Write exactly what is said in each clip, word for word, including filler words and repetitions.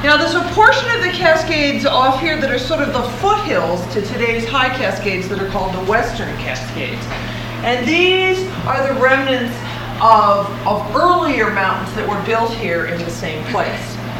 Now there's a portion of the Cascades off here that are sort of the foothills to today's high Cascades that are called the Western Cascades. And these are the remnants of, of earlier mountains that were built here in the same place.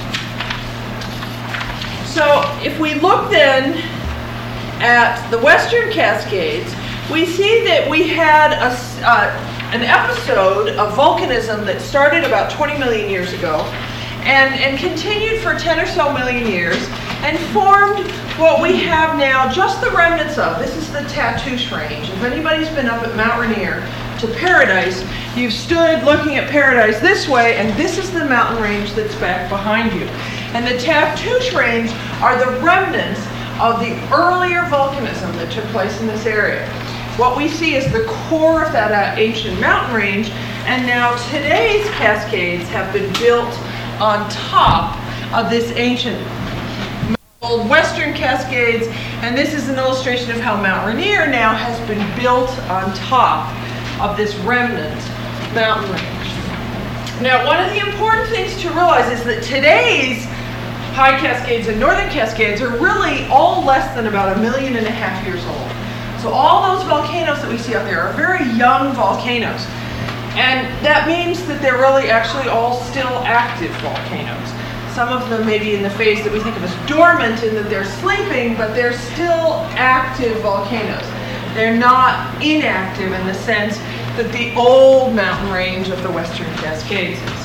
So if we look then at the Western Cascades, we see that we had a, uh, an episode of volcanism that started about twenty million years ago and, and continued for ten or so million years and formed what we have now, just the remnants of. This is the Tatoosh Range. If anybody's been up at Mount Rainier to Paradise, you've stood looking at Paradise this way, and this is the mountain range that's back behind you. And the Tatoosh Range are the remnants of the earlier volcanism that took place in this area. What we see is the core of that uh, ancient mountain range, and now today's Cascades have been built on top of this ancient old Western Cascades, and this is an illustration of how Mount Rainier now has been built on top of this remnant mountain range. Now, one of the important things to realize is that today's high Cascades and northern Cascades are really all less than about a million and a half years old. So all those volcanoes that we see out there are very young volcanoes. And that means that they're really actually all still active volcanoes. Some of them may be in the phase that we think of as dormant in that they're sleeping, but they're still active volcanoes. They're not inactive in the sense that the old mountain range of the Western Cascades is.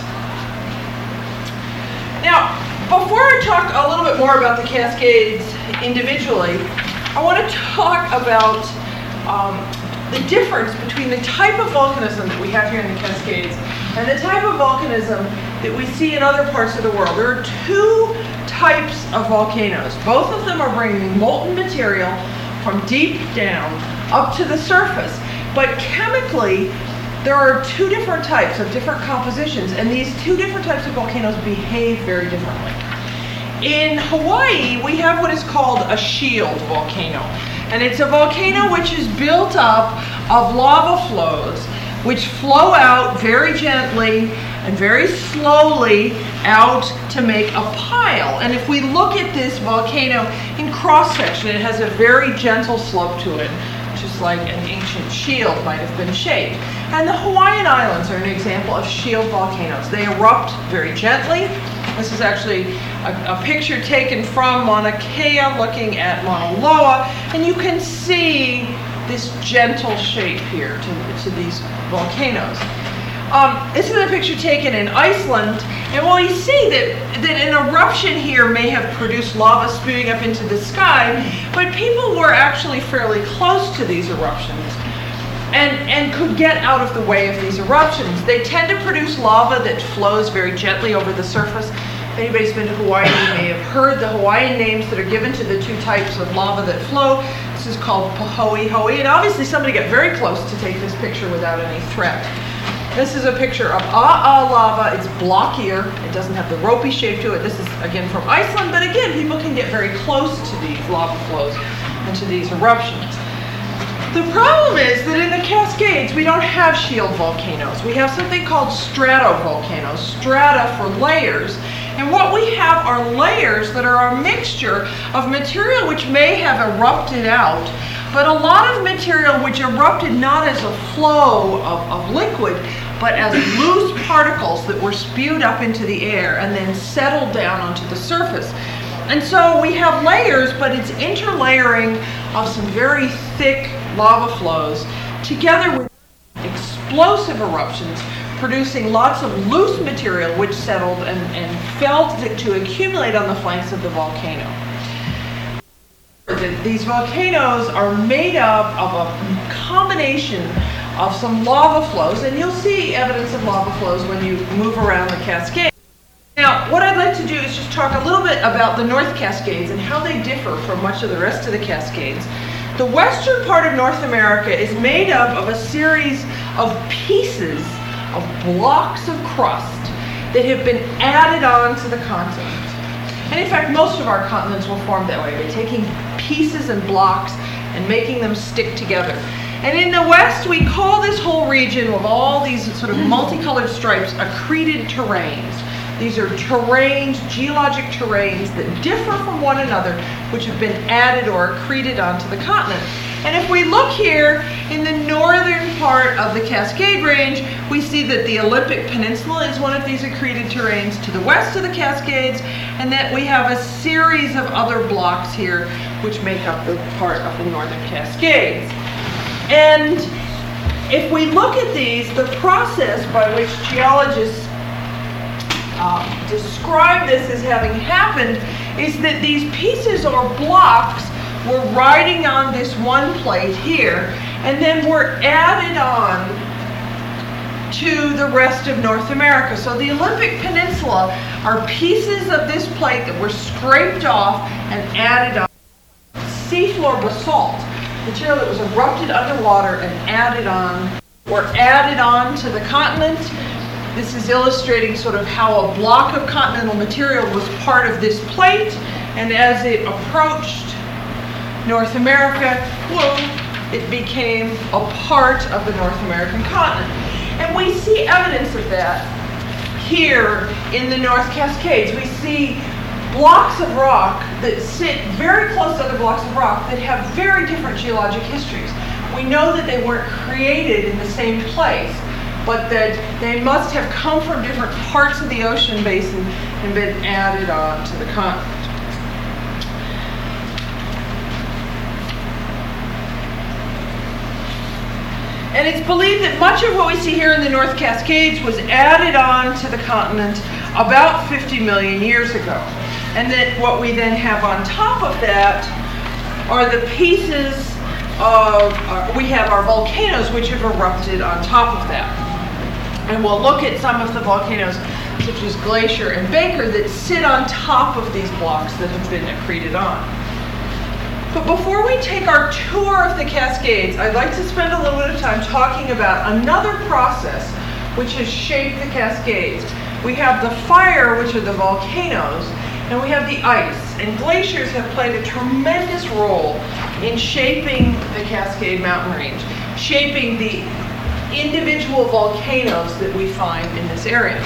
Now, before I talk a little bit more about the Cascades individually, I want to talk about um, the difference between the type of volcanism that we have here in the Cascades and the type of volcanism that we see in other parts of the world. There are two types of volcanoes. Both of them are bringing molten material from deep down up to the surface. But chemically, there are two different types of different compositions, and these two different types of volcanoes behave very differently. In Hawaii, we have what is called a shield volcano. And it's a volcano which is built up of lava flows which flow out very gently and very slowly out to make a pile. And if we look at this volcano in cross-section, it has a very gentle slope to it, just like an ancient shield might have been shaped. And the Hawaiian Islands are an example of shield volcanoes. They erupt very gently. This is actually a, a picture taken from Mauna Kea looking at Mauna Loa, and you can see this gentle shape here to, to these volcanoes. Um, this is a picture taken in Iceland, and while you see that, that an eruption here may have produced lava spewing up into the sky, but people were actually fairly close to these eruptions and, and could get out of the way of these eruptions. They tend to produce lava that flows very gently over the surface. If anybody's been to Hawaii, you may have heard the Hawaiian names that are given to the two types of lava that flow. This is called Pahoehoe, and obviously somebody got very close to take this picture without any threat. This is a picture of A'a lava. It's blockier. It doesn't have the ropey shape to it. This is, again, from Iceland, but again, people can get very close to these lava flows and to these eruptions. The problem is that in the Cascades, we don't have shield volcanoes. We have something called stratovolcanoes, strata for layers. And what we have are layers that are a mixture of material which may have erupted out, but a lot of material which erupted not as a flow of, of liquid, but as loose particles that were spewed up into the air and then settled down onto the surface. And so we have layers, but it's interlayering of some very thick lava flows together with explosive eruptions, producing lots of loose material which settled and, and fell to, to accumulate on the flanks of the volcano. These volcanoes are made up of a combination of some lava flows, and you'll see evidence of lava flows when you move around the Cascade. Now, what I'd like to do is just talk a little bit about the North Cascades and how they differ from much of the rest of the Cascades. The western part of North America is made up of a series of pieces of blocks of crust that have been added on to the continent. And in fact, most of our continents were formed that way, by taking pieces and blocks and making them stick together. And in the West, we call this whole region with all these sort of multicolored stripes accreted terranes. These are terrains, geologic terrains that differ from one another, which have been added or accreted onto the continent. And if we look here in the northern part of the Cascade Range, we see that the Olympic Peninsula is one of these accreted terrains to the west of the Cascades, and that we have a series of other blocks here which make up the part of the northern Cascades. And if we look at these, the process by which geologists uh, describe this as having happened is that these pieces or blocks were riding on this one plate here, and then were added on to the rest of North America. So the Olympic Peninsula are pieces of this plate that were scraped off and added on. Seafloor basalt, material that was erupted underwater and added on, or added on to the continent. This is illustrating sort of how a block of continental material was part of this plate, and as it approached North America, well, it became a part of the North American continent. And we see evidence of that here in the North Cascades. We see blocks of rock that sit very close to other blocks of rock that have very different geologic histories. We know that they weren't created in the same place, but that they must have come from different parts of the ocean basin and been added on to the continent. And it's believed that much of what we see here in the North Cascades was added on to the continent about fifty million years ago. And that what we then have on top of that are the pieces of, uh, we have our volcanoes which have erupted on top of that. And we'll look at some of the volcanoes such as Glacier and Baker that sit on top of these blocks that have been accreted on. But before we take our tour of the Cascades, I'd like to spend a little bit of time talking about another process which has shaped the Cascades. We have the fire, which are the volcanoes, and we have the ice. And glaciers have played a tremendous role in shaping the Cascade Mountain Range, shaping the individual volcanoes that we find in this area.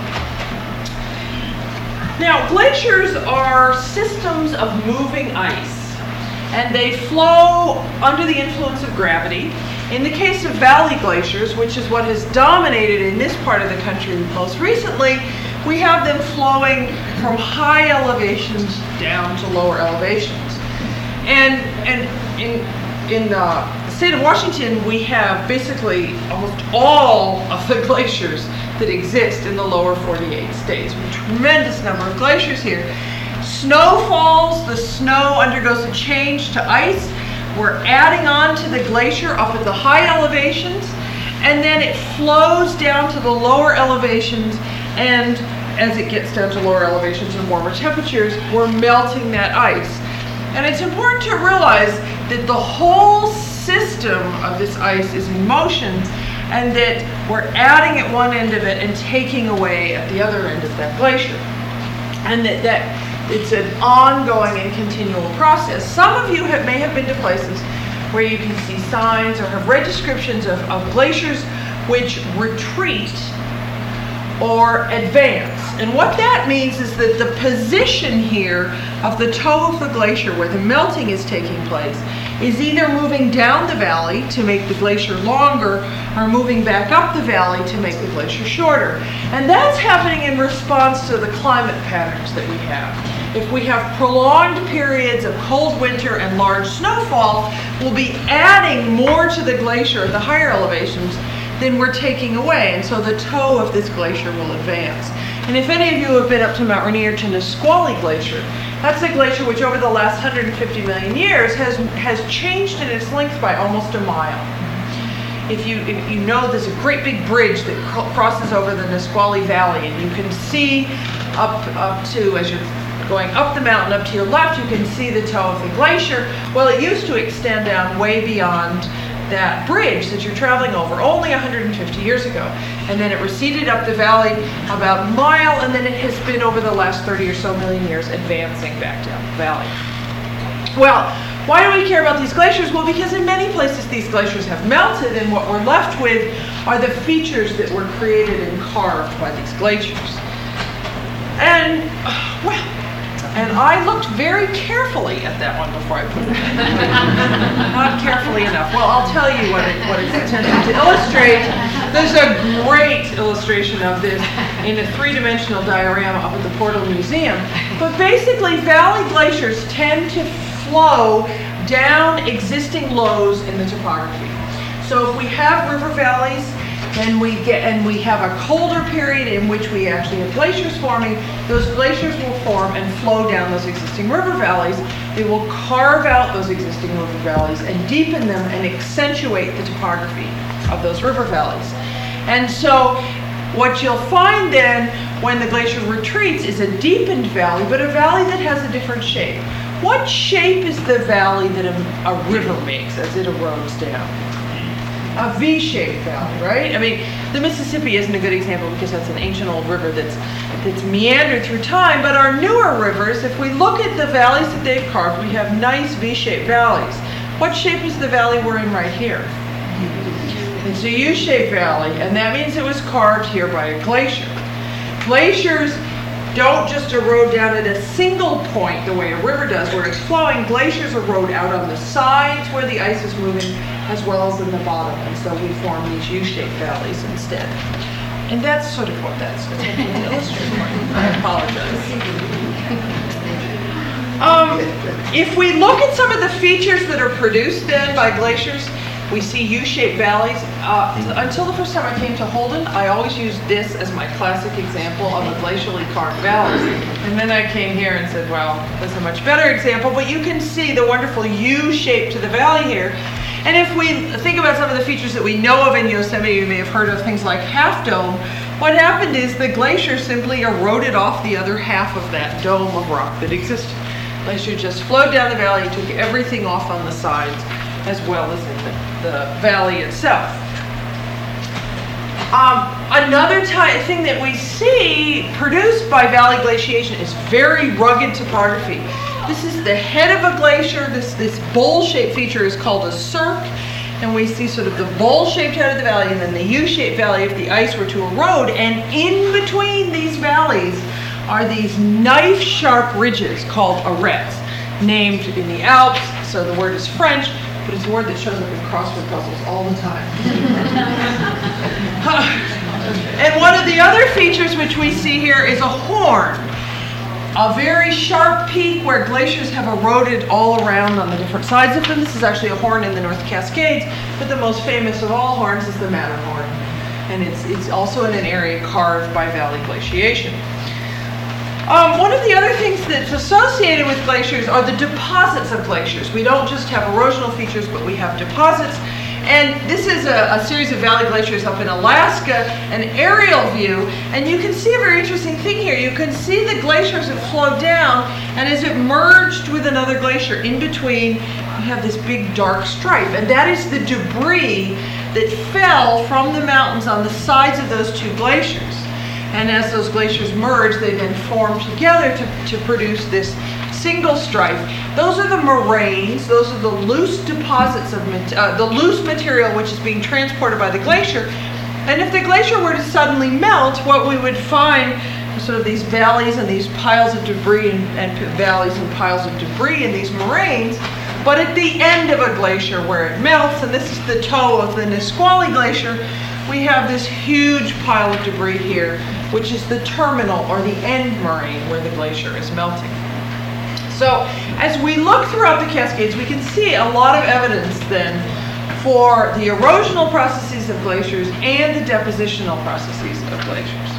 Now, glaciers are systems of moving ice, and they flow under the influence of gravity. In the case of valley glaciers, which is what has dominated in this part of the country most recently, we have them flowing from high elevations down to lower elevations. And, and in, in the state of Washington, we have basically almost all of the glaciers that exist in the lower forty-eight states. We have a tremendous number of glaciers here. Snow falls, the snow undergoes a change to ice. We're adding on to the glacier up at the high elevations, and then it flows down to the lower elevations, and as it gets down to lower elevations and warmer temperatures, we're melting that ice. And it's important to realize that the whole system of this ice is in motion, and that we're adding at one end of it and taking away at the other end of that glacier. And that, that it's an ongoing and continual process. Some of you have, may have been to places where you can see signs or have read descriptions of, of glaciers which retreat or advance. And what that means is that the position here of the toe of the glacier where the melting is taking place is either moving down the valley to make the glacier longer or moving back up the valley to make the glacier shorter. And that's happening in response to the climate patterns that we have. If we have prolonged periods of cold winter and large snowfall, we'll be adding more to the glacier at the higher elevations than we're taking away, and so the toe of this glacier will advance. And if any of you have been up to Mount Rainier to Nisqually Glacier, that's a glacier which over the last one hundred fifty million years has, has changed in its length by almost a mile. If you, if you know, there's a great big bridge that cr- crosses over the Nisqually Valley, and you can see up, up to, as you're going up the mountain up to your left, you can see the toe of the glacier. Well, it used to extend down way beyond that bridge that you're traveling over only one hundred fifty years ago. And then it receded up the valley about a mile, and then it has been over the last thirty or so million years advancing back down the valley. Well, why do we care about these glaciers? Well, because in many places these glaciers have melted, and what we're left with are the features that were created and carved by these glaciers. And, uh, well, and I looked very carefully at that one before I put it in. Not carefully enough. Well, I'll tell you what, it, what it's intended to illustrate. There's a great illustration of this in a three-dimensional diorama up at the Portal Museum. But basically, valley glaciers tend to flow down existing lows in the topography. So if we have river valleys, then we get, and we have a colder period in which we actually have glaciers forming, those glaciers will form and flow down those existing river valleys. They will carve out those existing river valleys and deepen them and accentuate the topography of those river valleys. And so what you'll find then when the glacier retreats is a deepened valley, but a valley that has a different shape. What shape is the valley that a, a river makes as it erodes down? A V-shaped valley, right? I mean, the Mississippi isn't a good example because that's an ancient old river that's that's meandered through time, but our newer rivers, if we look at the valleys that they've carved, we have nice V-shaped valleys. What shape is the valley we're in right here? It's a U-shaped valley, and that means it was carved here by a glacier. Glaciers don't just erode down at a single point the way a river does where it's flowing. Glaciers erode out on the sides where the ice is moving as well as in the bottom, and so we form these U-shaped valleys instead. And that's sort of what that's intended to illustrate for you. I apologize. Um, if we look at some of the features that are produced then by glaciers, we see U-shaped valleys. Uh, until the first time I came to Holden, I always used this as my classic example of a glacially carved valley. And then I came here and said, well, that's a much better example, but you can see the wonderful U shape to the valley here. And if we think about some of the features that we know of in Yosemite, you may have heard of things like Half Dome. What happened is the glacier simply eroded off the other half of that dome of rock that existed. The glacier just flowed down the valley, took everything off on the sides, as well as in the, the valley itself. Um, another ty- thing that we see produced by valley glaciation is very rugged topography. This is the head of a glacier. This, this bowl-shaped feature is called a cirque, and we see sort of the bowl-shaped head of the valley and then the U-shaped valley if the ice were to erode, and in between these valleys are these knife-sharp ridges called arêtes, named in the Alps, so the word is French, but it's a word that shows up in crossword puzzles all the time. And one of the other features which we see here is a horn. A very sharp peak where glaciers have eroded all around on the different sides of them. This is actually a horn in the North Cascades, but the most famous of all horns is the Matterhorn. And it's, it's also in an area carved by valley glaciation. Um, one of the other things that's associated with glaciers are the deposits of glaciers. We don't just have erosional features, but we have deposits. And this is a, a series of valley glaciers up in Alaska, an aerial view, and you can see a very interesting thing here. You can see the glaciers that flow down, and as it merged with another glacier in between, you have this big dark stripe, and that is the debris that fell from the mountains on the sides of those two glaciers. And as those glaciers merge, they then form together to, to produce this single stripe. Those are the moraines. Those are the loose deposits of uh, the loose material which is being transported by the glacier. And if the glacier were to suddenly melt, what we would find are sort of these valleys and these piles of debris and, and valleys and piles of debris in these moraines. But at the end of a glacier where it melts, and this is the toe of the Nisqually Glacier, we have this huge pile of debris here, which is the terminal or the end moraine where the glacier is melting. So as we look throughout the Cascades, we can see a lot of evidence then for the erosional processes of glaciers and the depositional processes of glaciers.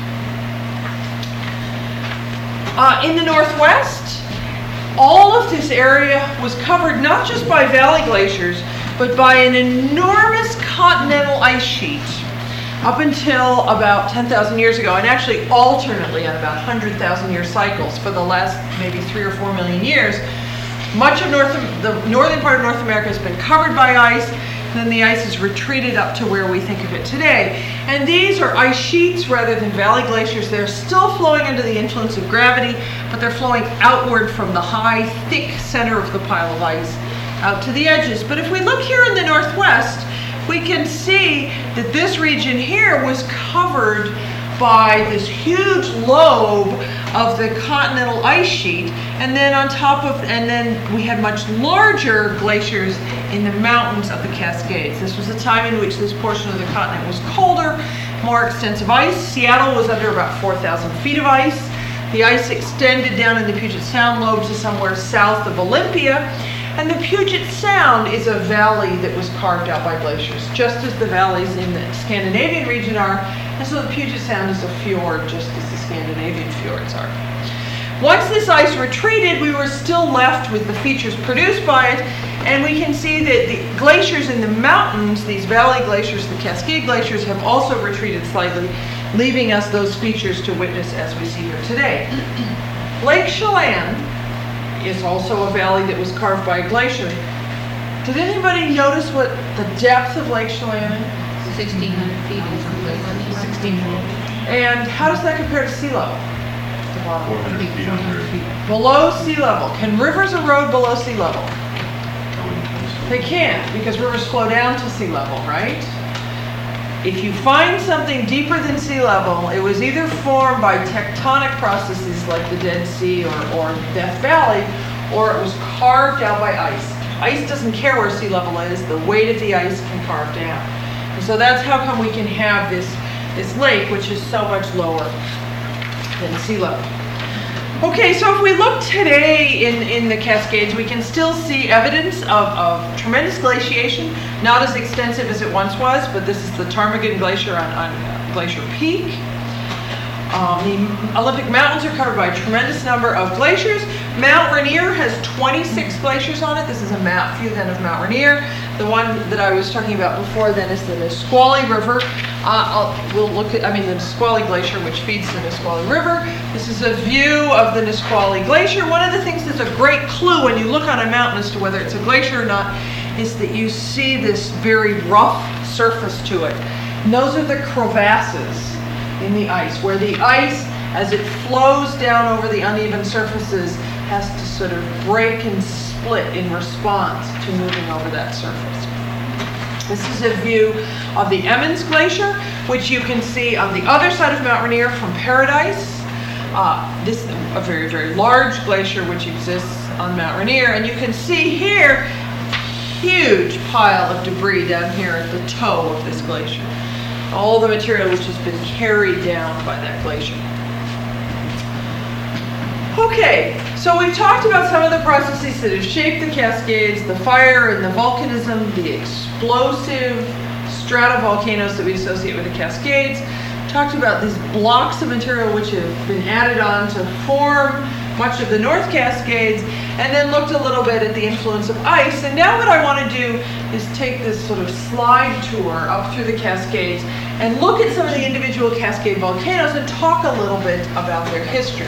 Uh, in the Northwest, all of this area was covered not just by valley glaciers, but by an enormous continental ice sheet up until about ten thousand years ago, and actually alternately on about one hundred thousand year cycles for the last maybe three or four million years. Much of North, the northern part of North America has been covered by ice, and then the ice has retreated up to where we think of it today. And these are ice sheets rather than valley glaciers. They're still flowing under the influence of gravity, but they're flowing outward from the high, thick center of the pile of ice out to the edges. But if we look here in the Northwest, we can see that this region here was covered by this huge lobe of the continental ice sheet, and then on top of, and then we had much larger glaciers in the mountains of the Cascades. This was a time in which this portion of the continent was colder, more extensive ice. Seattle was under about four thousand feet of ice. The ice extended down in the Puget Sound lobe to somewhere south of Olympia, and the Puget Sound is a valley that was carved out by glaciers, just as the valleys in the Scandinavian region are, and so the Puget Sound is a fjord, just as the Scandinavian fjords are. Once this ice retreated, we were still left with the features produced by it, and we can see that the glaciers in the mountains, these valley glaciers, the Cascade glaciers, have also retreated slightly, leaving us those features to witness as we see here today. Lake Chelan is also a valley that was carved by a glacier. Did anybody notice what the depth of Lake Chelan is? sixteen hundred feet in some places. sixteen hundred. And how does that compare to sea level? four hundred feet under. Below sea level. Can rivers erode below sea level? They can't, because rivers flow down to sea level, right? If you find something deeper than sea level, it was either formed by tectonic processes like the Dead Sea or, or Death Valley, or it was carved out by ice. Ice doesn't care where sea level is, the weight of the ice can carve down. And so that's how come we can have this, this lake, which is so much lower than sea level. Okay, so if we look today in, in the Cascades, we can still see evidence of, of tremendous glaciation, not as extensive as it once was, but this is the Ptarmigan Glacier on, on Glacier Peak. Um, the Olympic Mountains are covered by a tremendous number of glaciers. Mount Rainier has twenty-six glaciers on it. This is a map view then of Mount Rainier. The one that I was talking about before then is the Nisqually River. Uh, I'll, we'll look at, I mean the Nisqually Glacier, which feeds the Nisqually River. This is a view of the Nisqually Glacier. One of the things that's a great clue when you look on a mountain as to whether it's a glacier or not is that you see this very rough surface to it. And those are the crevasses in the ice, where the ice, as it flows down over the uneven surfaces, has to sort of break and split in response to moving over that surface. This is a view of the Emmons Glacier, which you can see on the other side of Mount Rainier from Paradise. Uh, this is a very, very large glacier which exists on Mount Rainier, and you can see here huge pile of debris down here at the toe of this glacier. All the material which has been carried down by that glacier. Okay, so we've talked about some of the processes that have shaped the Cascades, the fire and the volcanism, the explosive stratovolcanoes that we associate with the Cascades. We talked about these blocks of material which have been added on to form much of the North Cascades, and then looked a little bit at the influence of ice. And now what I want to do is take this sort of slide tour up through the Cascades and look at some of the individual Cascade volcanoes and talk a little bit about their history.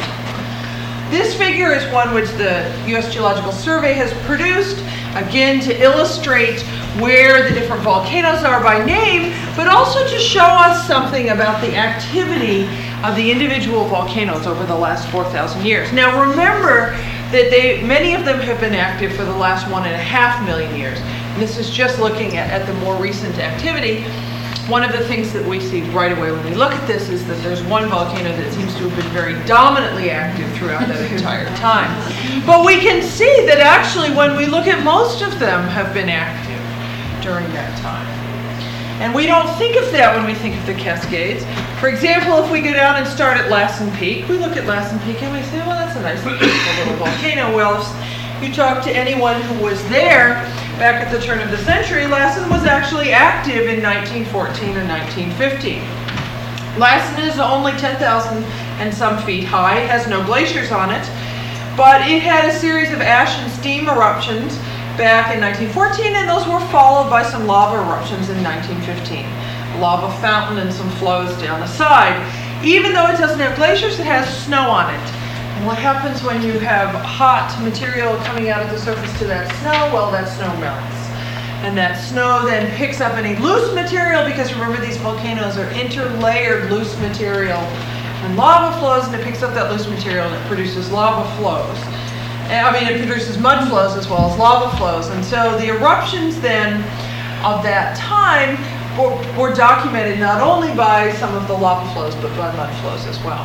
This figure is one which the U S Geological Survey has produced, again to illustrate where the different volcanoes are by name, but also to show us something about the activity of the individual volcanoes over the last four thousand years. Now remember that they, many of them have been active for the last one and a half million years. And this is just looking at, at the more recent activity. One of the things that we see right away when we look at this is that there's one volcano that seems to have been very dominantly active throughout that entire time. But we can see that actually when we look at most of them have been active during that time. And we don't think of that when we think of the Cascades. For example, if we go down and start at Lassen Peak, we look at Lassen Peak and we say, well, that's a nice little volcano. Well, if you talk to anyone who was there back at the turn of the century, Lassen was actually active in nineteen fourteen or nineteen fifteen. Lassen is only ten thousand and some feet high, has no glaciers on it, but it had a series of ash and steam eruptions back in nineteen fourteen, and those were followed by some lava eruptions in nineteen fifteen. A lava fountain and some flows down the side. Even though it doesn't have glaciers, it has snow on it. And what happens when you have hot material coming out of the surface to that snow? Well, that snow melts. And that snow then picks up any loose material, because remember, these volcanoes are interlayered loose material. And lava flows, and it picks up that loose material, and it produces lava flows. I mean, it produces mud flows as well as lava flows. And so the eruptions then of that time were, were documented not only by some of the lava flows, but by mud flows as well.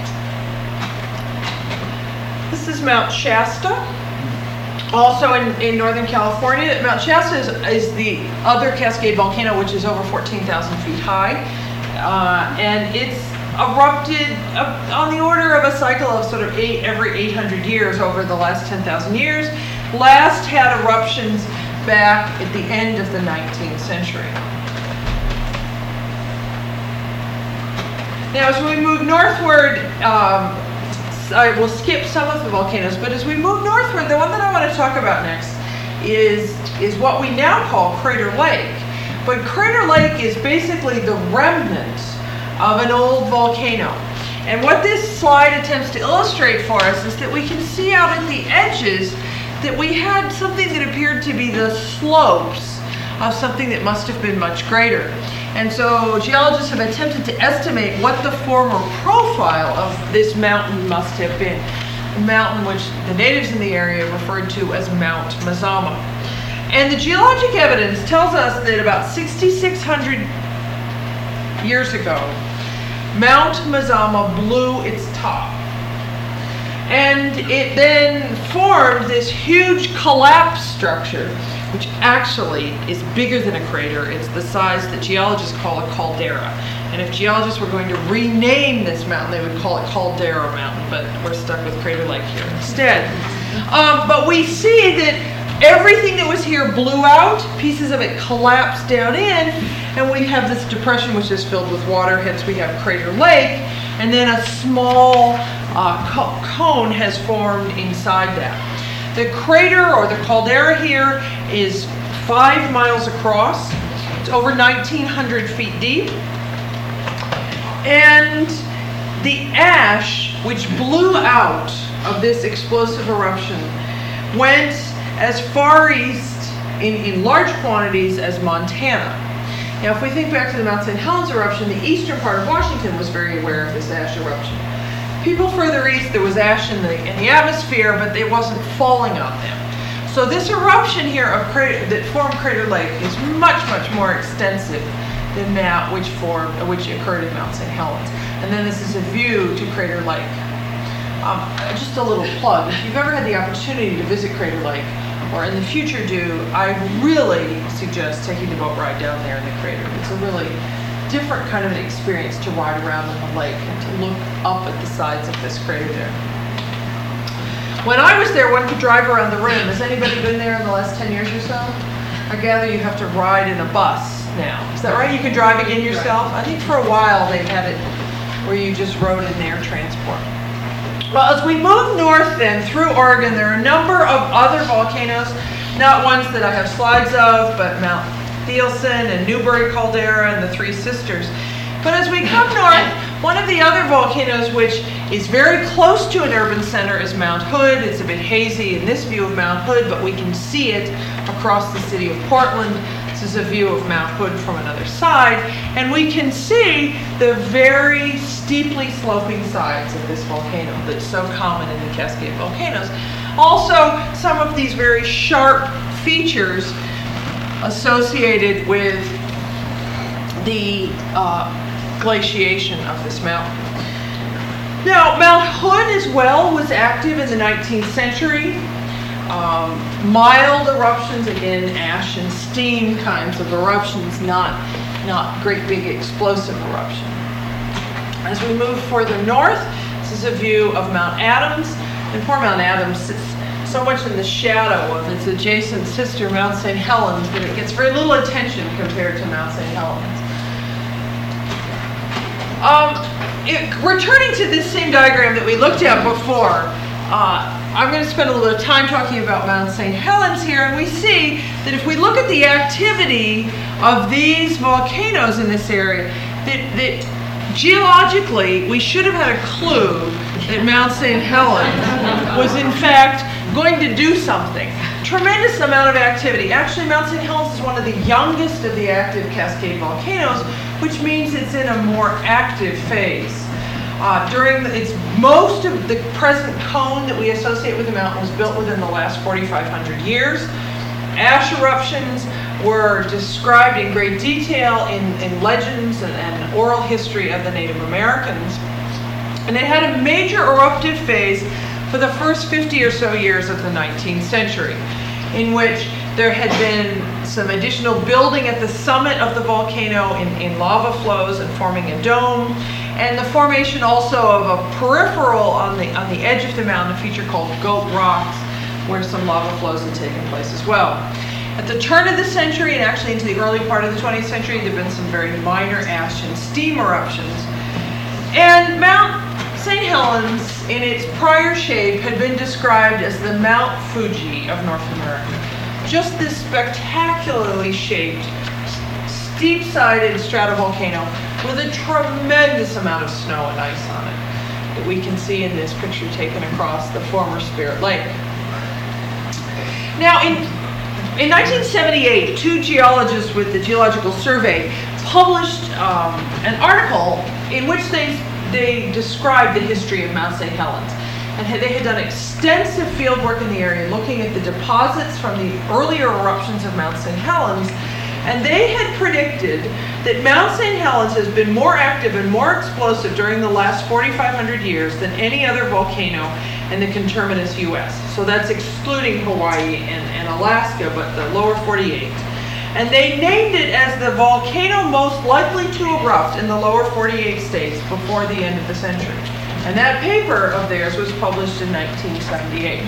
This is Mount Shasta, also in, in Northern California. Mount Shasta is, is the other Cascade volcano, which is over fourteen thousand feet high. Uh, and it's erupted uh, on the order of a cycle of sort of eight, every eight hundred years over the last ten thousand years. Last had eruptions back at the end of the nineteenth century. Now, as we move northward, um, I will skip some of the volcanoes, but as we move northward, the one that I want to talk about next is, is what we now call Crater Lake. But Crater Lake is basically the remnant of an old volcano. And what this slide attempts to illustrate for us is that we can see out at the edges that we had something that appeared to be the slopes of something that must have been much greater. And so geologists have attempted to estimate what the former profile of this mountain must have been. A mountain which the natives in the area referred to as Mount Mazama. And the geologic evidence tells us that about sixty-six hundred years ago, Mount Mazama blew its top. And it then formed this huge collapse structure, which actually is bigger than a crater. It's the size that geologists call a caldera. And if geologists were going to rename this mountain, they would call it Caldera Mountain, but we're stuck with Crater Lake here instead. Um, but we see that everything that was here blew out, pieces of it collapsed down in, and we have this depression which is filled with water, hence we have Crater Lake, and then a small uh, co cone has formed inside that. The crater, or the caldera here, is five miles across. It's over nineteen hundred feet deep. And the ash, which blew out of this explosive eruption, went as far east in, in large quantities as Montana. Now, if we think back to the Mount Saint Helens eruption, the eastern part of Washington was very aware of this ash eruption. People further east, there was ash in the, in the atmosphere, but it wasn't falling on them. So this eruption here of crater, that formed Crater Lake is much, much more extensive than that which formed, which occurred in Mount Saint Helens. And then this is a view to Crater Lake. Um, just a little plug. If you've ever had the opportunity to visit Crater Lake, or in the future do, I really suggest taking the boat ride down there in the crater. It's a really different kind of an experience to ride around in the lake and to look up at the sides of this crater there. When I was there, one could drive around the rim. Has anybody been there in the last ten years or so? I gather you have to ride in a bus now. Is that right? You can drive it in yourself? I think for a while they had it where you just rode in their transport. Well, as we move north then through Oregon, there are a number of other volcanoes, not ones that I have slides of, but Mount Thielsen and Newberry Caldera and the Three Sisters. But as we come north, one of the other volcanoes which is very close to an urban center is Mount Hood. It's a bit hazy in this view of Mount Hood, but we can see it across the city of Portland. This is a view of Mount Hood from another side, and we can see the very steeply sloping sides of this volcano that's so common in the Cascade volcanoes. Also, some of these very sharp features associated with the uh, glaciation of this mountain. Now, Mount Hood as well was active in the nineteenth century. Um, mild eruptions, again, ash and steam kinds of eruptions, not, not great big explosive eruption. As we move further north, this is a view of Mount Adams. And poor Mount Adams sits so much in the shadow of its adjacent sister, Mount Saint Helens, that it gets very little attention compared to Mount Saint Helens. Um, it, returning to this same diagram that we looked at before, uh, I'm going to spend a little time talking about Mount Saint Helens here, and we see that if we look at the activity of these volcanoes in this area, that, that geologically we should have had a clue that Mount Saint Helens was in fact going to do something. Tremendous amount of activity. Actually, Mount Saint Helens is one of the youngest of the active Cascade volcanoes, which means it's in a more active phase. Uh, during the, it's most of the present cone that we associate with the mountain was built within the last forty-five hundred years. Ash eruptions were described in great detail in, in legends and, and oral history of the Native Americans. And it had a major eruptive phase for the first fifty or so years of the nineteenth century, in which there had been some additional building at the summit of the volcano in, in lava flows and forming a dome, and the formation also of a peripheral on the, on the edge of the mountain, a feature called Goat Rocks, where some lava flows had taken place as well. At the turn of the century, and actually into the early part of the twentieth century, there have been some very minor ash and steam eruptions. And Mount Saint Helens, in its prior shape, had been described as the Mount Fuji of North America. Just this spectacularly shaped, steep-sided stratovolcano with a tremendous amount of snow and ice on it that we can see in this picture taken across the former Spirit Lake. Now, in, in nineteen seventy-eight, two geologists with the Geological Survey published um, an article in which they, they described the history of Mount Saint Helens. And they had done extensive field work in the area, looking at the deposits from the earlier eruptions of Mount Saint Helens. And they had predicted that Mount Saint Helens has been more active and more explosive during the last forty-five hundred years than any other volcano in the conterminous U S. So that's excluding Hawaii and, and Alaska, but the lower forty-eight. And they named it as the volcano most likely to erupt in the lower forty-eight states before the end of the century. And that paper of theirs was published in nineteen seventy-eight.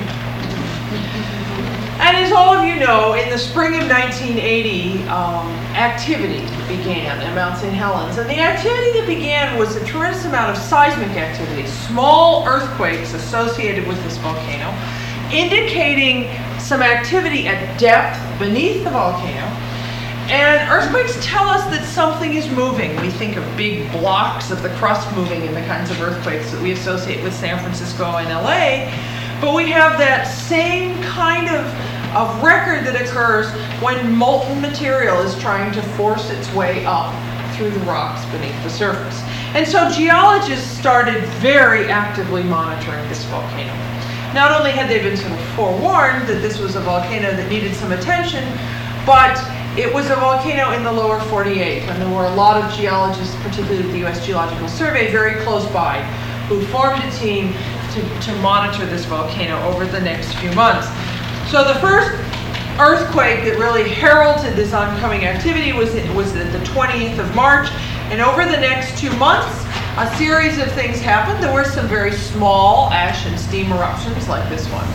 And as all of you know, in the spring of nineteen eighty, um, activity began at Mount Saint Helens. And the activity that began was a tremendous amount of seismic activity, small earthquakes associated with this volcano, indicating some activity at depth beneath the volcano. And earthquakes tell us that something is moving. We think of big blocks of the crust moving in the kinds of earthquakes that we associate with San Francisco and L A. But we have that same kind of, of record that occurs when molten material is trying to force its way up through the rocks beneath the surface. And so geologists started very actively monitoring this volcano. Not only had they been sort of forewarned that this was a volcano that needed some attention, but it was a volcano in the lower forty-eight, and there were a lot of geologists, particularly the U S Geological Survey, very close by, who formed a team to, to monitor this volcano over the next few months. So the first earthquake that really heralded this oncoming activity was, was the twentieth of March, and over the next two months, a series of things happened. There were some very small ash and steam eruptions like this one.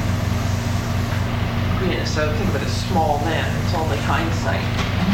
Yeah, so think of it as small then, it's only hindsight.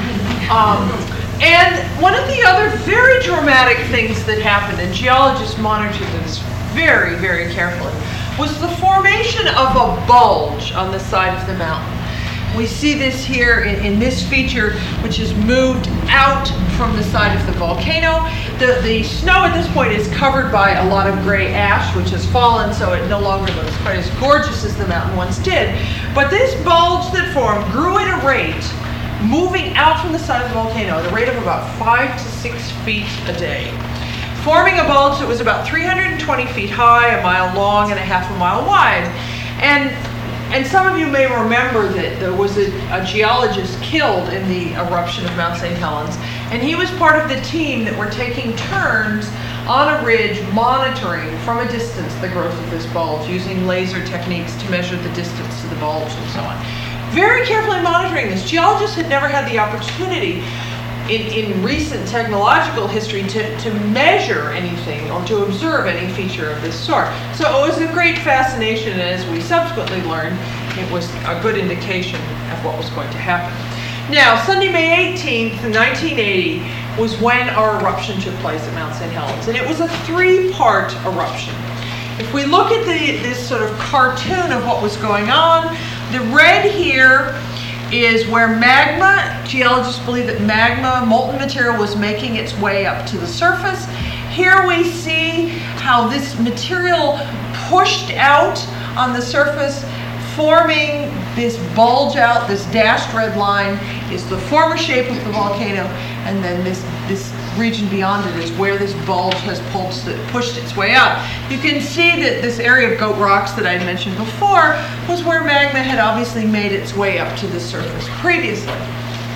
Um, and one of the other very dramatic things that happened, and geologists monitored this very, very carefully, was the formation of a bulge on the side of the mountain. We see this here in, in this feature, which has moved out from the side of the volcano. The, the snow at this point is covered by a lot of gray ash, which has fallen, so it no longer looks quite as gorgeous as the mountain once did. But this bulge that formed grew at a rate, moving out from the side of the volcano at a rate of about five to six feet a day, forming a bulge that was about three hundred twenty feet high, a mile long, and a half a mile wide. And And some of you may remember that there was a, a geologist killed in the eruption of Mount Saint Helens, and he was part of the team that were taking turns on a ridge monitoring from a distance the growth of this bulge, using laser techniques to measure the distance to the bulge and so on. Very carefully monitoring this. Geologists had never had the opportunity in, in recent technological history to, to measure anything or to observe any feature of this sort. So it was a great fascination, and as we subsequently learned, it was a good indication of what was going to happen. Now, Sunday, May eighteenth, nineteen eighty, was when our eruption took place at Mount Saint Helens, and it was a three-part eruption. If we look at the, this sort of cartoon of what was going on, the red here is where magma, geologists believe that magma, molten material, was making its way up to the surface. Here we see how this material pushed out on the surface, forming this bulge out. This dashed red line is the former shape of the volcano, and then this, this region beyond it is where this bulge has pulsed, pushed its way out. You can see that this area of Goat Rocks that I mentioned before was where magma had obviously made its way up to the surface previously.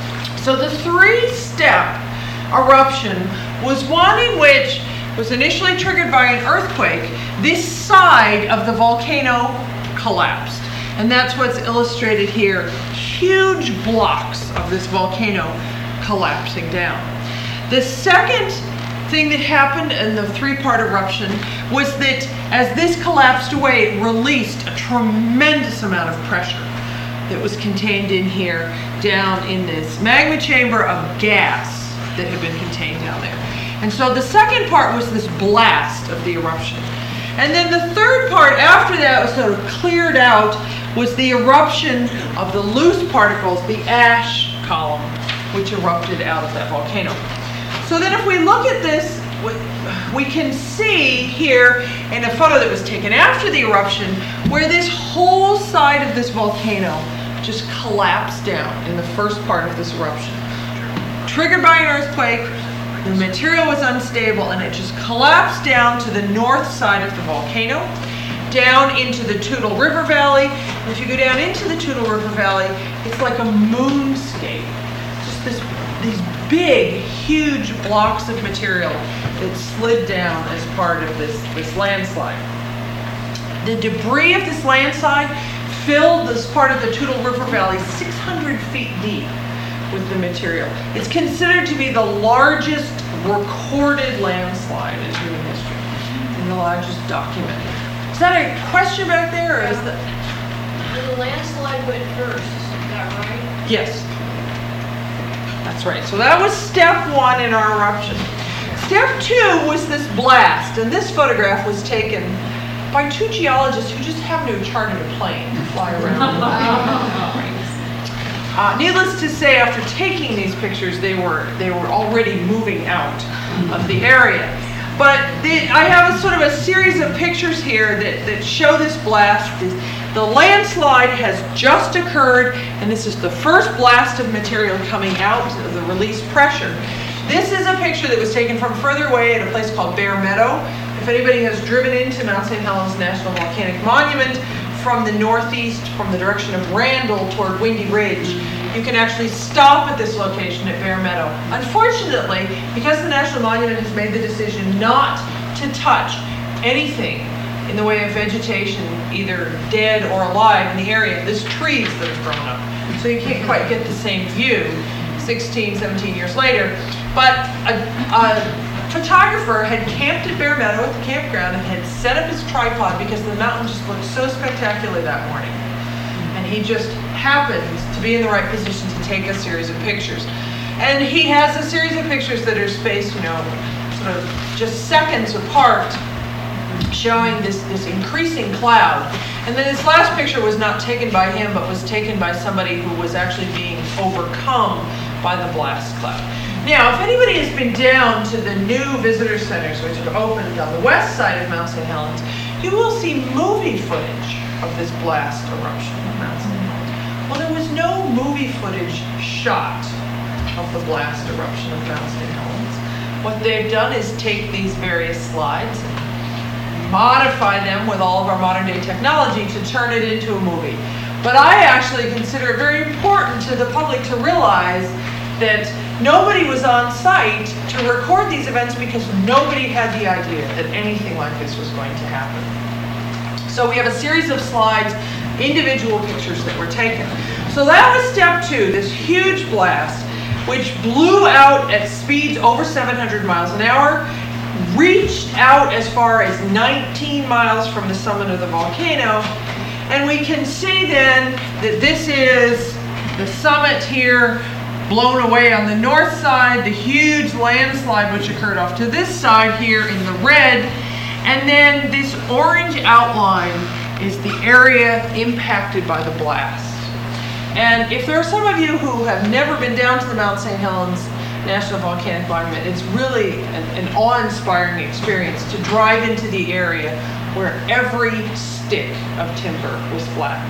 So the three-step eruption was one in which it was initially triggered by an earthquake. This side of the volcano collapsed. And that's what's illustrated here. Huge blocks of this volcano collapsing down. The second thing that happened in the three-part eruption was that as this collapsed away, it released a tremendous amount of pressure that was contained in here, down in this magma chamber of gas that had been contained down there. And so the second part was this blast of the eruption. And then the third part after that was sort of cleared out was the eruption of the loose particles, the ash column, which erupted out of that volcano. So then if we look at this, we can see here in a photo that was taken after the eruption where this whole side of this volcano just collapsed down in the first part of this eruption. Triggered by an earthquake, the material was unstable and it just collapsed down to the north side of the volcano, down into the Toutle River Valley. And if you go down into the Toutle River Valley, it's like a moonscape. Just this, these big, huge blocks of material that slid down as part of this, this landslide. The debris of this landslide filled this part of the Toutle River Valley six hundred feet deep with the material. It's considered to be the largest recorded landslide in human history, and the largest documented. Is that a question back there, or is that? The landslide went first, is that right? Yes. That's right. So that was step one in our eruption. Step two was this blast, and this photograph was taken by two geologists who just happened to have chartered a plane to fly around. Uh, needless to say, after taking these pictures, they were they were already moving out of the area. But the, I have a sort of a series of pictures here that, that show this blast. This, the landslide has just occurred, and this is the first blast of material coming out of the released pressure. This is a picture that was taken from further away at a place called Bear Meadow. If anybody has driven into Mount Saint Helens National Volcanic Monument from the northeast, from the direction of Randall toward Windy Ridge, you can actually stop at this location at Bear Meadow. Unfortunately, because the National Monument has made the decision not to touch anything in the way of vegetation, either dead or alive in the area, there's trees that have grown up. So you can't quite get the same view sixteen, seventeen years later. But a, a photographer had camped at Bear Meadow at the campground and had set up his tripod because the mountain just looked so spectacular that morning. And he just happened to be in the right position to take a series of pictures. And he has a series of pictures that are spaced, you know, sort of just seconds apart, showing this, this increasing cloud. And then this last picture was not taken by him, but was taken by somebody who was actually being overcome by the blast cloud. Now, if anybody has been down to the new visitor centers, which have opened on the west side of Mount Saint Helens, you will see movie footage of this blast eruption of Mount Saint Helens. Well, there was no movie footage shot of the blast eruption of Mount Saint Helens. What they've done is take these various slides and modify them with all of our modern day technology to turn it into a movie. But I actually consider it very important to the public to realize that nobody was on site to record these events because nobody had the idea that anything like this was going to happen. So we have a series of slides, individual pictures that were taken. So that was step two, this huge blast, which blew out at speeds over seven hundred miles an hour, reached out as far as nineteen miles from the summit of the volcano. And we can see then that this is the summit here, blown away on the north side, the huge landslide which occurred off to this side here in the red, and then this orange outline is the area impacted by the blast. And if there are some of you who have never been down to the Mount Saint Helens National Volcanic Monument, it's really an, an awe-inspiring experience to drive into the area where every stick of timber was flattened.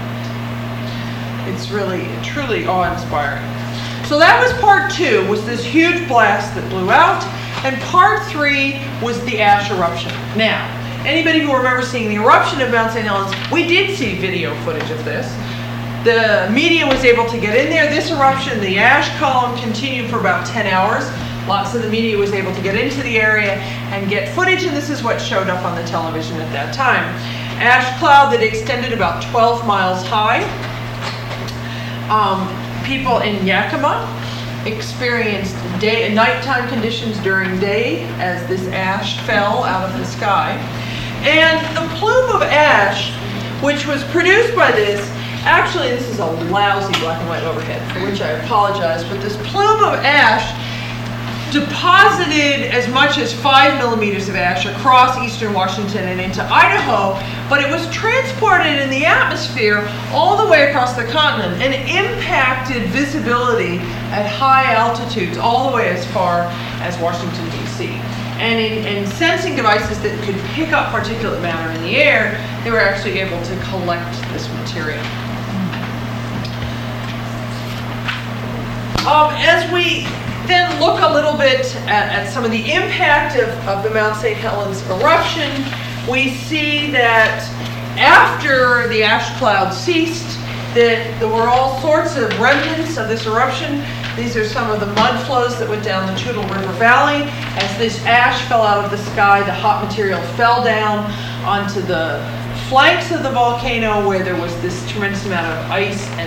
It's really, truly awe-inspiring. So that was part two, was this huge blast that blew out, and part three was the ash eruption. Now, anybody who remembers seeing the eruption of Mount Saint Helens, we did see video footage of this. The media was able to get in there. This eruption, the ash column, continued for about ten hours. Lots of the media was able to get into the area and get footage, and this is what showed up on the television at that time. Ash cloud that extended about twelve miles high. Um, people in Yakima experienced day and nighttime conditions during day as this ash fell out of the sky. And the plume of ash, which was produced by this, actually this is a lousy black and white overhead, for which I apologize, but this plume of ash deposited as much as five millimeters of ash across eastern Washington and into Idaho, but it was transported in the atmosphere all the way across the continent and impacted visibility at high altitudes all the way as far as Washington, D C. And in, in sensing devices that could pick up particulate matter in the air, they were actually able to collect this material. Um, as we then look a little bit at, at some of the impact of, of the Mount Saint Helens eruption, we see that after the ash cloud ceased, that there were all sorts of remnants of this eruption. These are some of the mud flows that went down the Toutle River Valley. As this ash fell out of the sky, the hot material fell down onto the flanks of the volcano where there was this tremendous amount of ice and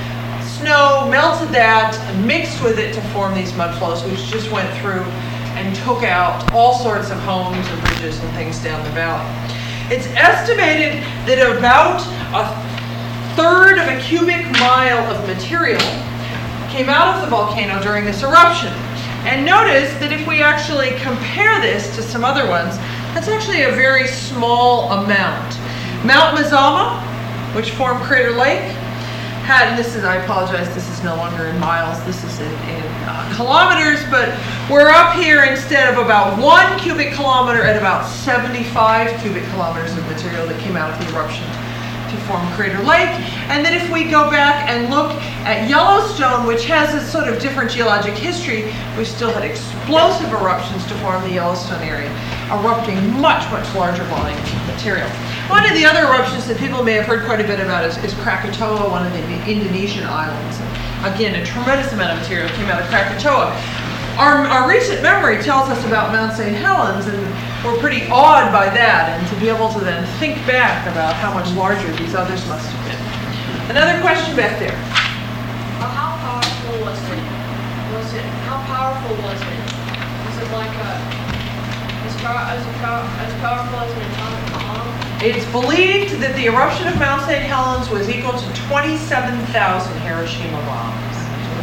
snow, melted that, and mixed with it to form these mud flows, which just went through and took out all sorts of homes and bridges and things down the valley. It's estimated that about a third of a cubic mile of material came out of the volcano during this eruption. And notice that if we actually compare this to some other ones, that's actually a very small amount. Mount Mazama, which formed Crater Lake, had, this is, I apologize, this is no longer in miles, this is in, in uh, kilometers, but we're up here instead of about one cubic kilometer at about seventy-five cubic kilometers of material that came out of the eruption to form Crater Lake. And then if we go back and look at Yellowstone, which has a sort of different geologic history, we still had explosive eruptions to form the Yellowstone area, erupting much, much larger volumes of material. One of the other eruptions that people may have heard quite a bit about is, is Krakatoa, one of the Indonesian islands. Again, a tremendous amount of material came out of Krakatoa. Our, our recent memory tells us about Mount Saint Helens, and we're pretty awed by that, and to be able to then think back about how much larger these others must have been. Another question back there. Well, how powerful was it? Was it, how powerful was it? Was it like a, as, power, as, a power, as powerful as an atomic bomb? It's believed that the eruption of Mount Saint Helens was equal to twenty-seven thousand Hiroshima bombs.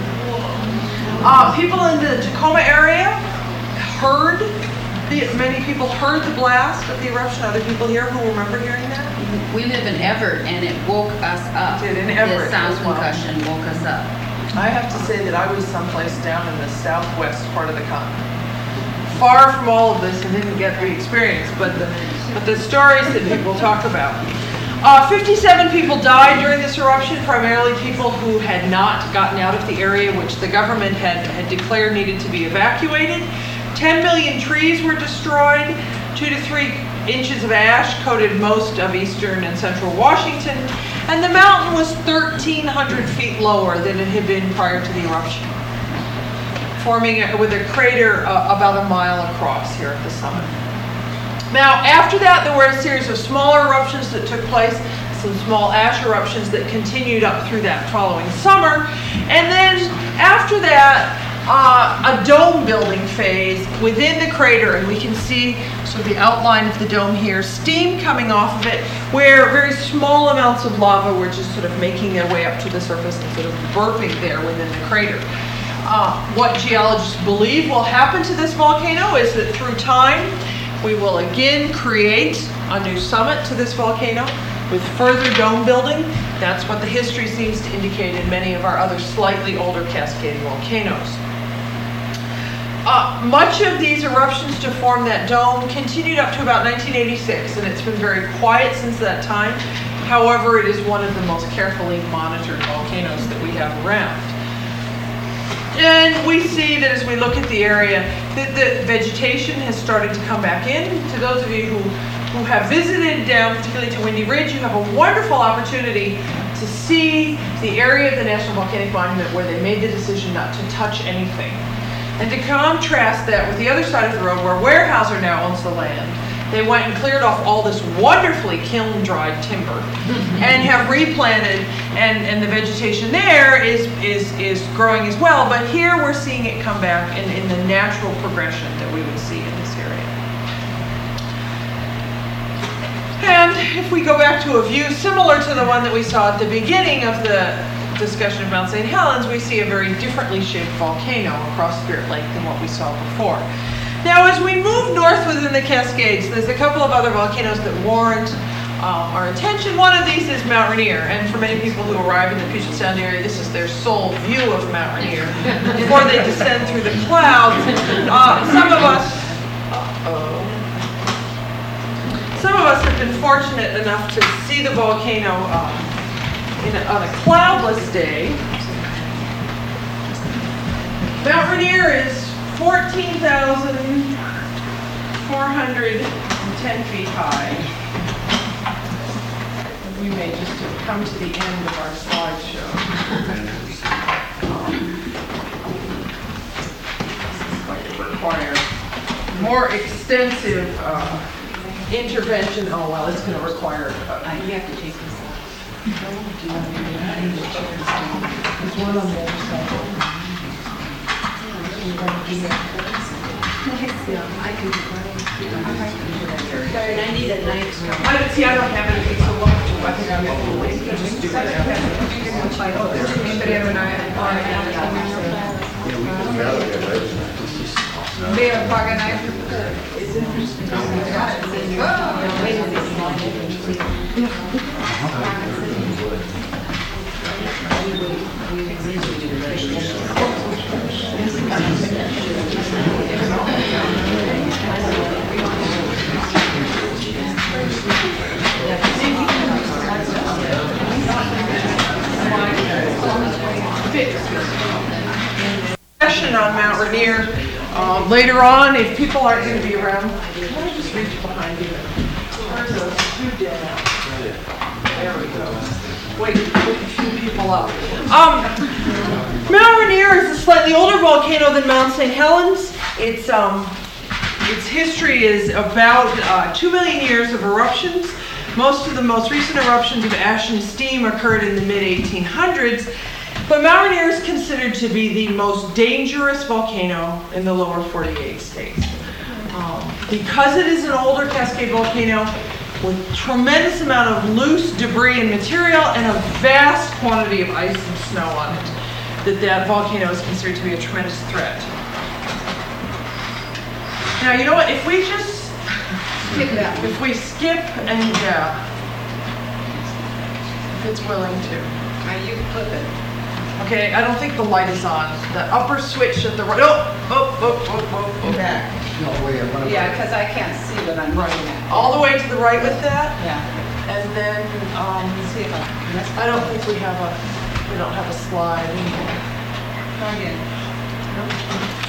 Uh, people in the Tacoma area heard, the, many people heard the blast of the eruption. Other people here who remember hearing that? We live in Everett, and it woke us up. It did, in Everett The sound as well. concussion woke us up. I have to say that I was someplace down in the southwest part of the continent, far from all of this, and didn't get the experience, but the, but the stories that people talk about. Uh, fifty-seven people died during this eruption, primarily people who had not gotten out of the area which the government had, had declared needed to be evacuated. ten million trees were destroyed, two to three inches of ash coated most of eastern and central Washington, and the mountain was thirteen hundred feet lower than it had been prior to the eruption, forming a, with a crater uh, about a mile across here at the summit. Now, after that, there were a series of smaller eruptions that took place, some small ash eruptions that continued up through that following summer, and then after that, uh, a dome building phase within the crater, and we can see sort of the outline of the dome here, steam coming off of it, where very small amounts of lava were just sort of making their way up to the surface and sort of burping there within the crater. Uh, what geologists believe will happen to this volcano is that through time, we will again create a new summit to this volcano with further dome building. That's what the history seems to indicate in many of our other slightly older cascading volcanoes. Uh, much of these eruptions to form that dome continued up to about nineteen eighty-six, and it's been very quiet since that time. However, it is one of the most carefully monitored volcanoes that we have around. And we see that as we look at the area, that the vegetation has started to come back in. To those of you who who have visited down, particularly to Windy Ridge, you have a wonderful opportunity to see the area of the National Volcanic Monument where they made the decision not to touch anything. And to contrast that with the other side of the road where Weyerhaeuser now owns the land, they went and cleared off all this wonderfully kiln-dried timber and have replanted, and, and the vegetation there is, is, is growing as well, but here we're seeing it come back in, in the natural progression that we would see in this area. And if we go back to a view similar to the one that we saw at the beginning of the discussion of Mount Saint Helens, we see a very differently shaped volcano across Spirit Lake than what we saw before. Now, as we move north within the Cascades, there's a couple of other volcanoes that warrant um, our attention. One of these is Mount Rainier, and for many people who arrive in the Puget Sound area, this is their sole view of Mount Rainier before they descend through the clouds. Uh, some of us, uh-oh. Some of us have been fortunate enough to see the volcano uh, in a, on a cloudless day. Mount Rainier is fourteen thousand four hundred ten feet high. We may just have come to the end of our slideshow. um, require more extensive uh, intervention. Oh, well, it's going to require. Uh, Uh, you have to take this off. There's one on the other side. I can do it. I need a knife. I don't see, I don't have anything to look to. I think I'm going to wait and just do it. Anybody have an eye? Be a pocket knife. Session on Mount Rainier. Um, later on, if people aren't going to be around, can I just reach behind you? There's a few dead out. There we go. Wait, wait a few people up. Um, Mount Rainier is a slightly older volcano than Mount Saint Helens. It's um, its history is about uh, two million years of eruptions. Most of the most recent eruptions of ash and steam occurred in the mid eighteen hundreds. But Mount Rainier is considered to be the most dangerous volcano in the lower forty-eight states. Um, because it is an older Cascade volcano with tremendous amount of loose debris and material and a vast quantity of ice and snow on it, that that volcano is considered to be a tremendous threat. Now, you know what? If we just skip that, if we skip and uh, if it's willing to. Now you flip it. Okay, I don't think the light is on. The upper switch at the right. Oh, oh, oh, oh, oh, oh. Back. No, wait, I'm gonna. Yeah, because I can't see what I'm looking at. All the way to the right with that, Yeah. and then um, Let's see if I can miss I don't think we have a we don't have a slide. Try again.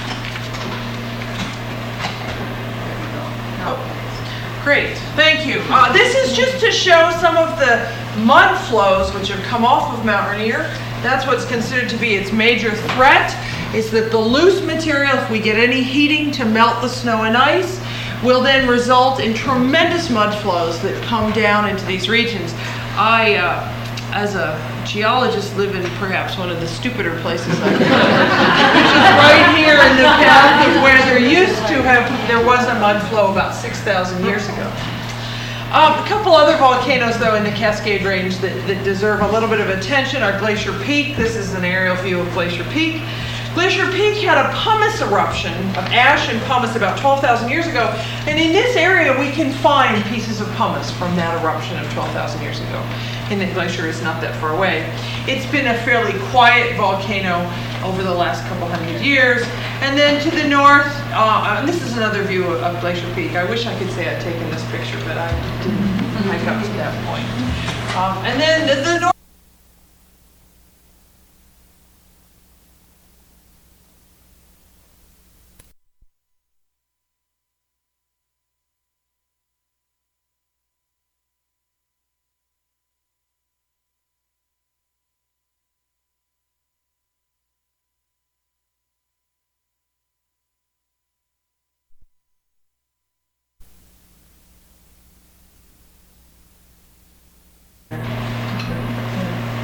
Oh, great, thank you. Uh, this is just to show some of the mud flows which have come off of Mount Rainier. That's what's considered to be its major threat, is that the loose material, if we get any heating to melt the snow and ice, will then result in tremendous mud flows that come down into these regions. I, uh, as a geologist, live in perhaps one of the stupider places I've been, which is right here in the path of where there used to have, there was a mud flow about six thousand years ago. Um, a couple other volcanoes, though, in the Cascade Range that, that deserve a little bit of attention are Glacier Peak. This is an aerial view of Glacier Peak. Glacier Peak had a pumice eruption of ash and pumice about twelve thousand years ago, and in this area we can find pieces of pumice from that eruption of twelve thousand years ago. And the glacier is not that far away. It's been a fairly quiet volcano over the last couple hundred years. And then to the north, uh, and this is another view of, of Glacier Peak. I wish I could say I'd taken this picture, but I didn't hike up to that point. Um, and then the, the north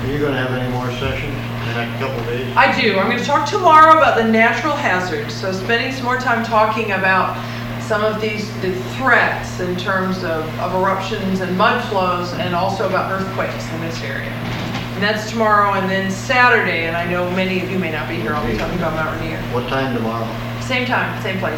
Are you gonna have any more sessions in the next couple of days? I do. I'm going to talk tomorrow about the natural hazards. So spending some more time talking about some of these the threats in terms of, of eruptions and mud flows, and also about earthquakes in this area. And that's tomorrow, and then Saturday, and I know many of you may not be here, I'll be talking about Mount Rainier. What time tomorrow? Same time, same place.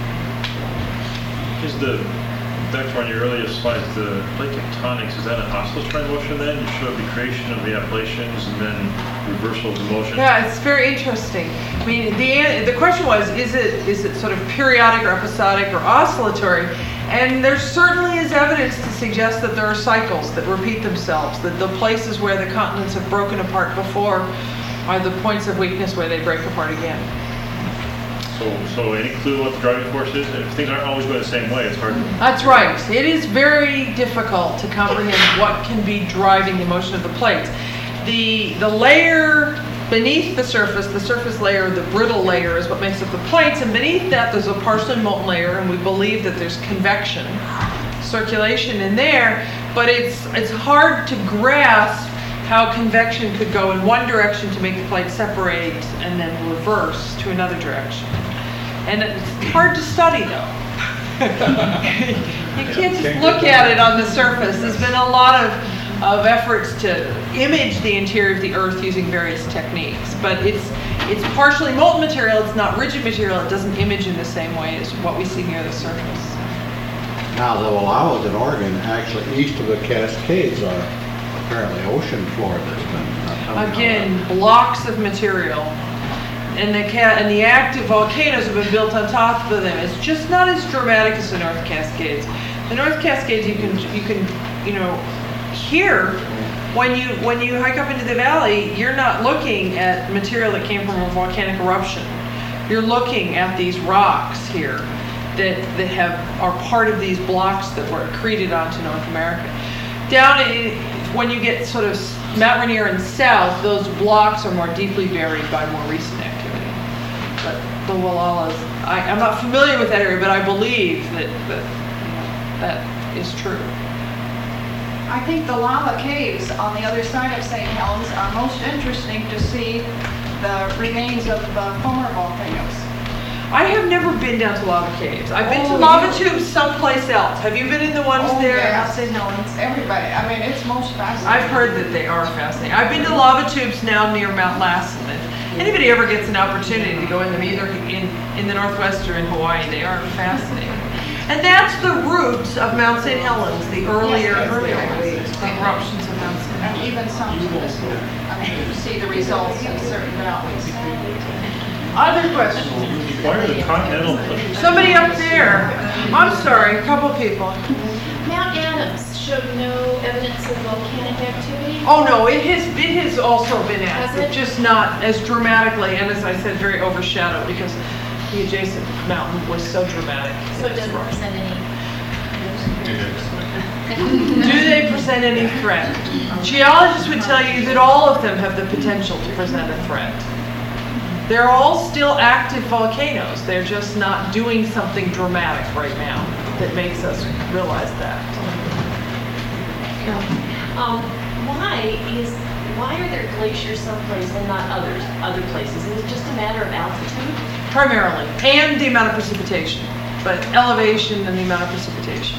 Is the, back to one of your earlier slides, the plate tectonics, is that an oscillatory motion then? You showed the creation of the Appalachians and then reversal of the motion? Yeah, it's very interesting. I mean, the the question was, is it is it sort of periodic or episodic or oscillatory? And there certainly is evidence to suggest that there are cycles that repeat themselves, that the places where the continents have broken apart before are the points of weakness where they break apart again. So, so any clue what the driving force is? If things aren't always going the same way, it's hard to... That's right. It is very difficult to comprehend what can be driving the motion of the plates. The, the layer beneath the surface, the surface layer, the brittle layer, is what makes up the plates, and beneath that there's a partially molten layer, and we believe that there's convection, circulation in there, but it's, it's hard to grasp how convection could go in one direction to make the plate separate and then reverse to another direction. And it's hard to study, though. You can't just look at it on the surface. There's been a lot of, of efforts to image the interior of the Earth using various techniques, but it's it's partially molten material. It's not rigid material. It doesn't image in the same way as what we see near the surface. Now, the Wallowas in Oregon, actually east of the Cascades, are apparently ocean floor that's been uh, coming out. Again, blocks of material. And the ca- and the active volcanoes have been built on top of them. It's just not as dramatic as the North Cascades. The North Cascades, you can you can you know hear when you when you hike up into the valley. You're not looking at material that came from a volcanic eruption. You're looking at these rocks here that that have are part of these blocks that were accreted onto North America. Down in, when you get sort of Mount Rainier and south, those blocks are more deeply buried by more recent activity. But the Wallowas, I, I'm not familiar with that area, but I believe that, that you know, that is true. I think the lava caves on the other side of Saint Helens are most interesting to see the remains of uh, former volcanoes. I have never been down to lava caves. I've been to Oh, lava you- tubes someplace else. Have you been in the ones Oh, there? yeah, Saint Helens, everybody, I mean, it's most fascinating. I've heard that they are fascinating. I've been to lava tubes now near Mount Lassen. If anybody ever gets an opportunity to go in them, either in, in the Northwest or in Hawaii, they are fascinating. And that's the roots of Mount Saint Helens, the earlier, Yes, earlier exactly. eruptions of Mount Saint Helens. And even some to this year. I mean, you see the results in certain valleys. Other questions? Why are the continental plates? Somebody up there. I'm sorry, a couple people. Mount Adams showed no evidence of volcanic activity. Oh, no, it has, it has also been Has active, it? just not as dramatically, and as I said, very overshadowed, because the adjacent mountain was so dramatic. So it doesn't present any. Do they present any threat? Geologists would tell you that all of them have the potential to present a threat. They're all still active volcanoes. They're just not doing something dramatic right now that makes us realize that. Um, why is why are there glaciers someplace and not others other places? Is it just a matter of altitude? Primarily, and the amount of precipitation, but elevation and the amount of precipitation.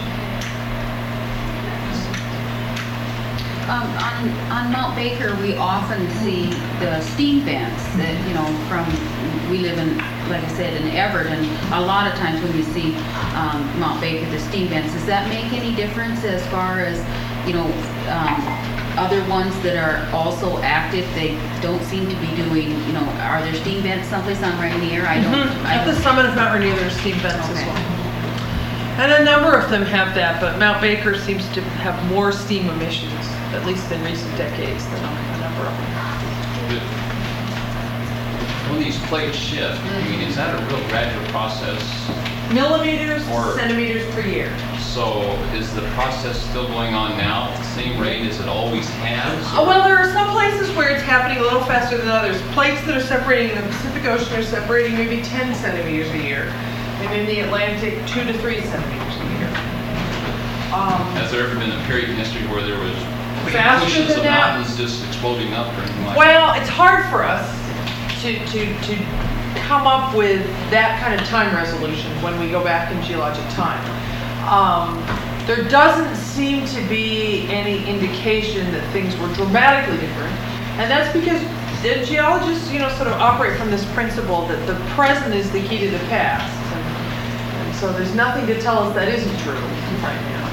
Um, on, on Mount Baker, we often see the steam vents that, you know, from, we live in, like I said, in Everett, and a lot of times when you see um, Mount Baker, the steam vents, does that make any difference as far as, you know, um, other ones that are also active, they don't seem to be doing, you know, are there steam vents someplace on Rainier? I don't, Mhm. I At the don't. summit of Mount Rainier, there's steam vents as Okay. well. And a number of them have that, but Mount Baker seems to have more steam emissions, at least in recent decades, than a number of them. When these plates shift, I mean, is that a real gradual process? Millimeters Or- to centimeters per year. So is the process still going on now at the same rate as it always has? Oh, well, there are some places where it's happening a little faster than others. Plates that are separating in the Pacific Ocean are separating maybe ten centimeters a year. And in the Atlantic, two to three centimeters a year. Um, Has there ever been a period in history where there was We faster pushes than the that. mountains just exploding up or anything like that. Well, it's hard for us to, to, to come up with that kind of time resolution when we go back in geologic time. Um, there doesn't seem to be any indication that things were dramatically different, and that's because the geologists, you know, sort of operate from this principle that the present is the key to the past. And, and so there's nothing to tell us that isn't true right now.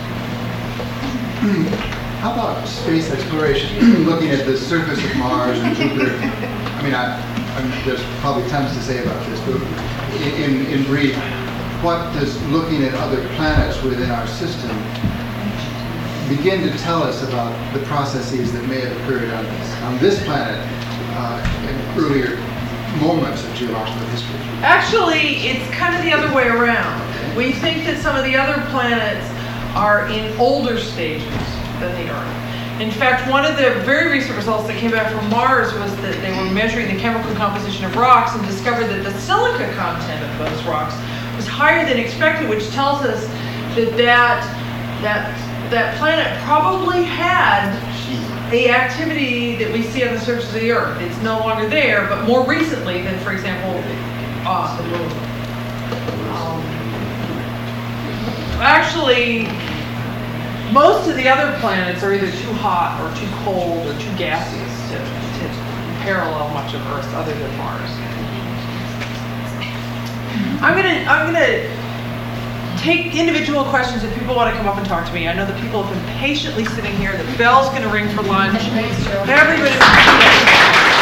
How about space exploration, looking at the surface of Mars and Jupiter? I mean, I, I'm, there's probably tons to say about this, but in, in brief, what does looking at other planets within our system begin to tell us about the processes that may have occurred on this, on this planet uh, in earlier moments of geological history? Actually, it's kind of the other way around. We think that some of the other planets are in older stages than the Earth. In fact, one of the very recent results that came back from Mars was that they were measuring the chemical composition of rocks and discovered that the silica content of those rocks was higher than expected, which tells us that that, that, that planet probably had the activity that we see on the surface of the Earth. It's no longer there, but more recently than, for example, uh, the Moon. Um, actually, most of the other planets are either too hot or too cold or too gaseous to, to parallel much of Earth other than Mars. I'm gonna, I'm gonna take individual questions if people want to come up and talk to me. I know that people have been patiently sitting here. The bell's gonna ring for lunch. Everybody.